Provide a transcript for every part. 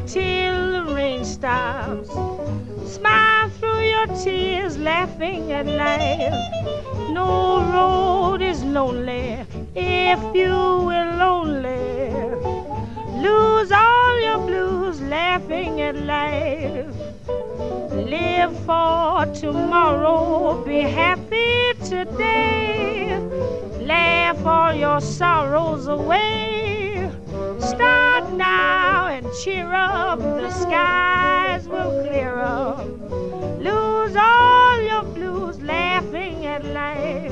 till the rain stops. Smile through your tears, laughing at life. No road is lonely if you will only lose all your blues, laughing at life. Live for tomorrow, be happy today. Laugh all your sorrows away. Start now and cheer up, the skies will clear up. Lose all your blues, laughing at life.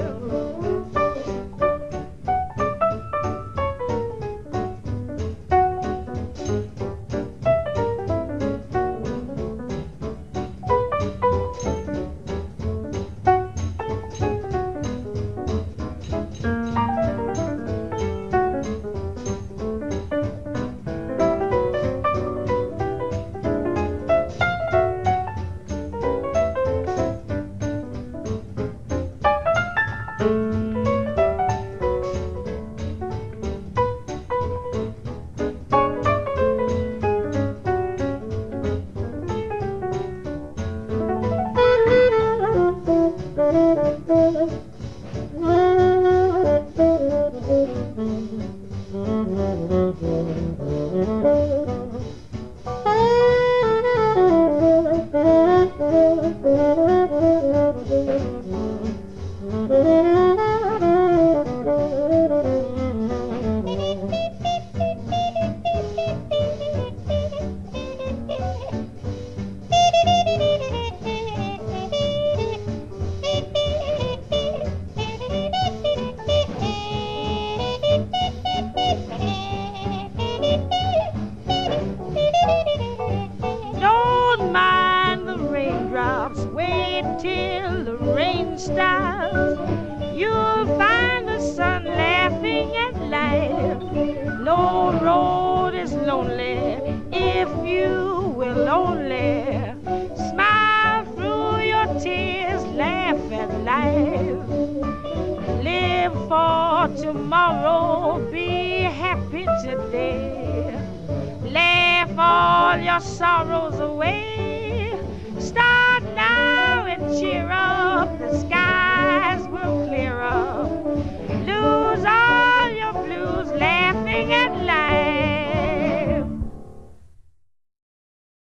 Don't mind the raindrops, wait till the rain stops. You'll find the sun laughing at life. No road is lonely if you will only smile through your tears, laugh at life. Live for tomorrow, be happy today. Laugh all your sorrows away.